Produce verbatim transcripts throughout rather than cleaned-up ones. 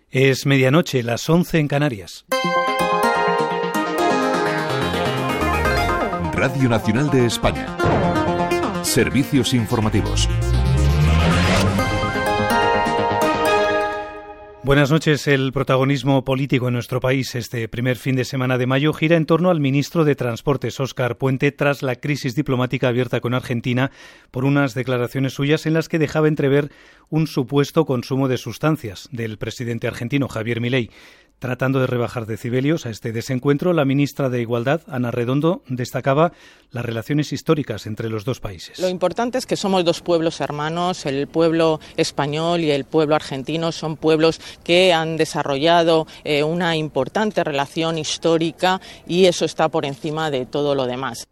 Es medianoche, las once en Canarias. Radio Nacional de España. Servicios informativos. Buenas noches. El protagonismo político en nuestro país este primer fin de semana de mayo gira en torno al ministro de Transportes, Óscar Puente, tras la crisis diplomática abierta con Argentina por unas declaraciones suyas en las que dejaba entrever un supuesto consumo de sustancias del presidente argentino Javier Milei. Tratando de rebajar decibelios a este desencuentro, la ministra de Igualdad, Ana Redondo, destacaba las relaciones históricas entre los dos países. Lo importante es que somos dos pueblos hermanos, el pueblo español y el pueblo argentino son pueblos que han desarrollado eh, una importante relación histórica y eso está por encima de todo lo demás.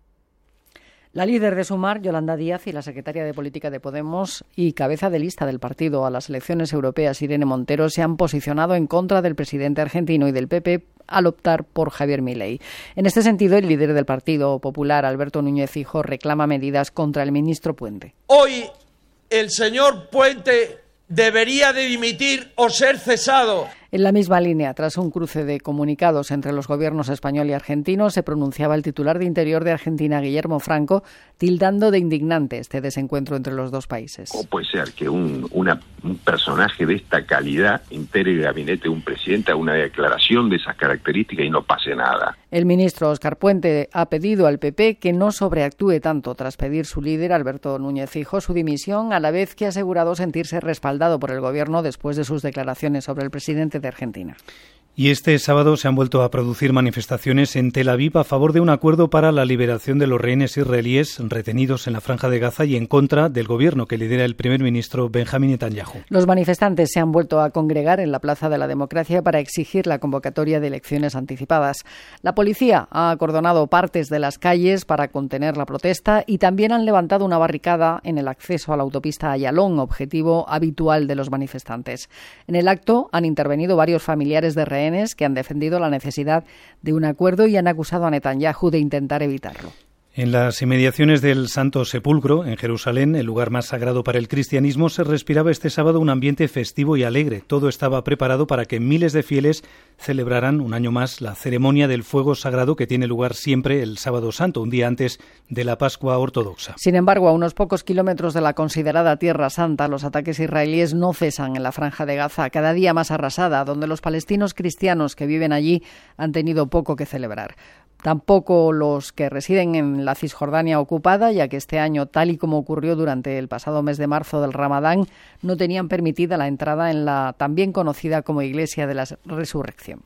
La líder de Sumar, Yolanda Díaz, y la secretaria de Política de Podemos y cabeza de lista del partido a las elecciones europeas, Irene Montero, se han posicionado en contra del presidente argentino y del P P al optar por Javier Milei. En este sentido, el líder del Partido Popular, Alberto Núñez Feijóo, reclama medidas contra el ministro Puente. Hoy el señor Puente debería de dimitir o ser cesado. En la misma línea, tras un cruce de comunicados entre los gobiernos español y argentino, se pronunciaba el titular de Interior de Argentina, Guillermo Franco, tildando de indignante este desencuentro entre los dos países. ¿Cómo puede ser que un, una, un personaje de esta calidad integre el gabinete de un presidente a una declaración de esas características y no pase nada? El ministro Óscar Puente ha pedido al P P que no sobreactúe tanto tras pedir su líder, Alberto Núñez Feijóo, su dimisión, a la vez que ha asegurado sentirse respaldado por el gobierno después de sus declaraciones sobre el presidente de Argentina. Y este sábado se han vuelto a producir manifestaciones en Tel Aviv a favor de un acuerdo para la liberación de los rehenes israelíes retenidos en la Franja de Gaza y en contra del gobierno que lidera el primer ministro Benjamín Netanyahu. Los manifestantes se han vuelto a congregar en la Plaza de la Democracia para exigir la convocatoria de elecciones anticipadas. La policía ha acordonado partes de las calles para contener la protesta y también han levantado una barricada en el acceso a la autopista Ayalón, objetivo habitual de los manifestantes. En el acto han intervenido varios familiares de rehenes que han defendido la necesidad de un acuerdo y han acusado a Netanyahu de intentar evitarlo. En las inmediaciones del Santo Sepulcro, en Jerusalén, el lugar más sagrado para el cristianismo, se respiraba este sábado un ambiente festivo y alegre. Todo estaba preparado para que miles de fieles celebraran un año más la ceremonia del fuego sagrado que tiene lugar siempre el Sábado Santo, un día antes de la Pascua ortodoxa. Sin embargo, a unos pocos kilómetros de la considerada Tierra Santa, los ataques israelíes no cesan en la Franja de Gaza, cada día más arrasada, donde los palestinos cristianos que viven allí han tenido poco que celebrar. Tampoco los que residen en la Cisjordania ocupada, ya que este año, tal y como ocurrió durante el pasado mes de marzo del Ramadán, no tenían permitida la entrada en la también conocida como Iglesia de la Resurrección.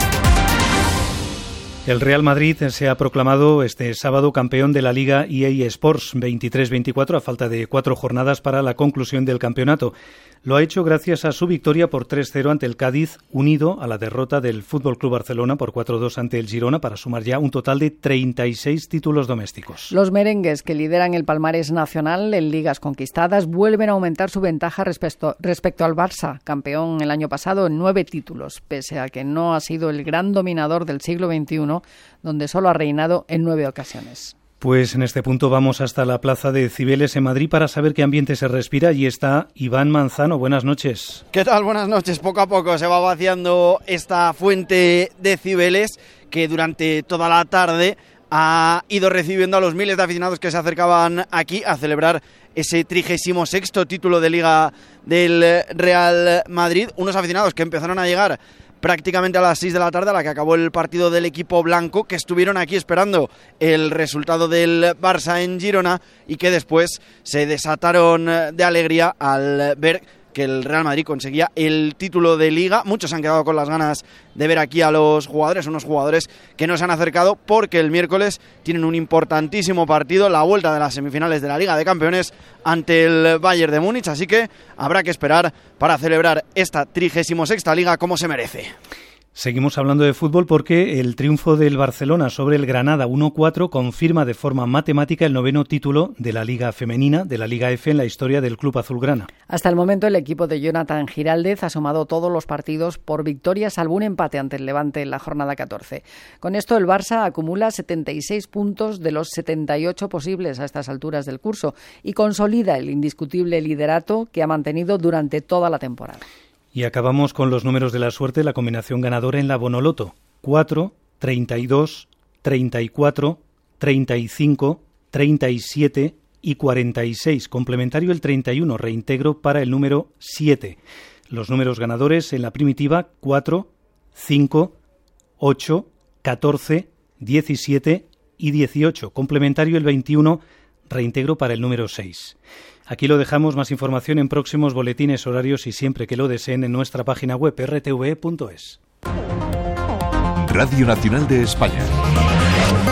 El Real Madrid se ha proclamado este sábado campeón de la Liga E A Sports veintitrés veinticuatro a falta de cuatro jornadas para la conclusión del campeonato. Lo ha hecho gracias a su victoria por tres cero ante el Cádiz, unido a la derrota del F C Barcelona por cuatro dos ante el Girona, para sumar ya un total de treinta y seis títulos domésticos. Los merengues, que lideran el palmarés nacional en ligas conquistadas, vuelven a aumentar su ventaja respecto, respecto al Barça, campeón el año pasado en nueve títulos, pese a que no ha sido el gran dominador del siglo veintiuno, donde solo ha reinado en nueve ocasiones. Pues en este punto vamos hasta la Plaza de Cibeles en Madrid para saber qué ambiente se respira. Allí está Iván Manzano. Buenas noches. ¿Qué tal? Buenas noches. Poco a poco se va vaciando esta fuente de Cibeles que durante toda la tarde ha ido recibiendo a los miles de aficionados que se acercaban aquí a celebrar ese trigésimo sexto título de Liga del Real Madrid. Unos aficionados que empezaron a llegar prácticamente a las seis de la tarde, a la que acabó el partido del equipo blanco, que estuvieron aquí esperando el resultado del Barça en Girona y que después se desataron de alegría al ver que el Real Madrid conseguía el título de Liga. Muchos se han quedado con las ganas de ver aquí a los jugadores, unos jugadores que no se han acercado porque el miércoles tienen un importantísimo partido, la vuelta de las semifinales de la Liga de Campeones ante el Bayern de Múnich, así que habrá que esperar para celebrar esta trigésimo sexta Liga como se merece. Seguimos hablando de fútbol porque el triunfo del Barcelona sobre el Granada uno cuatro confirma de forma matemática el noveno título de la Liga Femenina, de la Liga F, en la historia del club azulgrana. Hasta el momento el equipo de Jonathan Giraldez ha sumado todos los partidos por victoria, salvo un empate ante el Levante en la jornada catorce. Con esto el Barça acumula setenta y seis puntos de los setenta y ocho posibles a estas alturas del curso y consolida el indiscutible liderato que ha mantenido durante toda la temporada. Y acabamos con los números de la suerte, la combinación ganadora en la Bonoloto. cuatro, treinta y dos, treinta y cuatro, treinta y cinco, treinta y siete y cuarenta y seis. Complementario el treinta y uno, reintegro para el número siete. Los números ganadores en la primitiva cuatro, cinco, ocho, catorce, diecisiete y dieciocho. Complementario el veintiuno, reintegro para el número seis. Aquí lo dejamos, más información en próximos boletines horarios y siempre que lo deseen en nuestra página web erre te ve punto es. Radio Nacional de España.